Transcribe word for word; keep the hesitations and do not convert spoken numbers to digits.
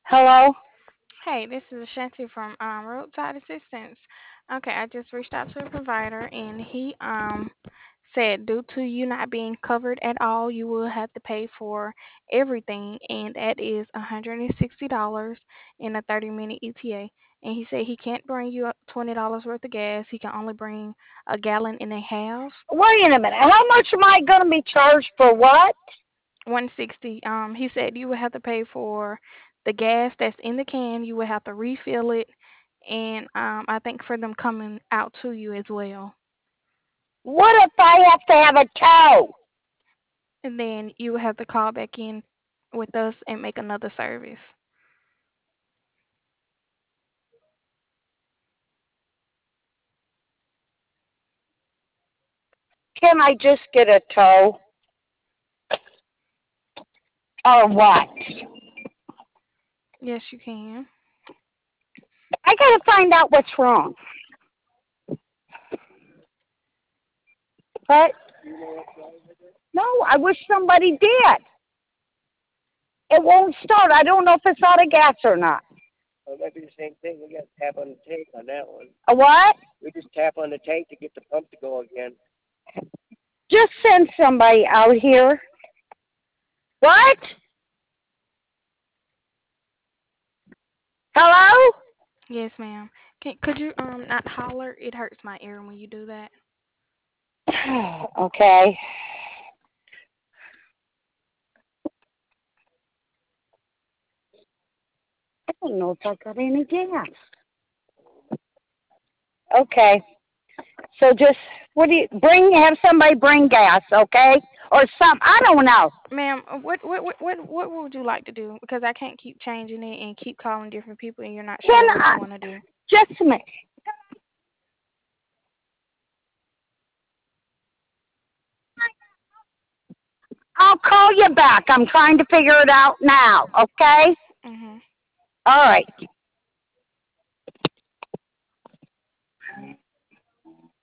Hello? Hey, this is Shanti from um, Roadside Assistance. Okay, I just reached out to the provider, and he um said due to you not being covered at all, you will have to pay for everything, and that is one hundred and sixty dollars in a thirty minute E T A. And he said he can't bring you up twenty dollars worth of gas. He can only bring a gallon and a half. Wait a minute. How much am I going to be charged for what? One sixty. Um, he said you would have to pay for the gas that's in the can. You would have to refill it, and um, I think for them coming out to you as well. What if I have to have a tow? And then you would have to call back in with us and make another service. Can I just get a tow? Or what? Yes, you can. I got to find out what's wrong. But, no, I wish somebody did. It won't start. I don't know if it's out of gas or not. Well, it might be the same thing. We got to tap on the tank on that one. A what? We just tap on the tank to get the pump to go again. Just send somebody out here. What? Hello? Yes, ma'am. Can, could you um not holler? It hurts my ear when you do that. Okay. I don't know if I got any gas. Okay. So just what do you bring? Have somebody bring gas, okay, or some. I don't know. Ma'am, uh, what what what what what would you like to do? Because I can't keep changing it and keep calling different people, and you're not Can sure what I you want to do. just a minute? I'll call you back. I'm trying to figure it out now. Okay. Mhm. All right.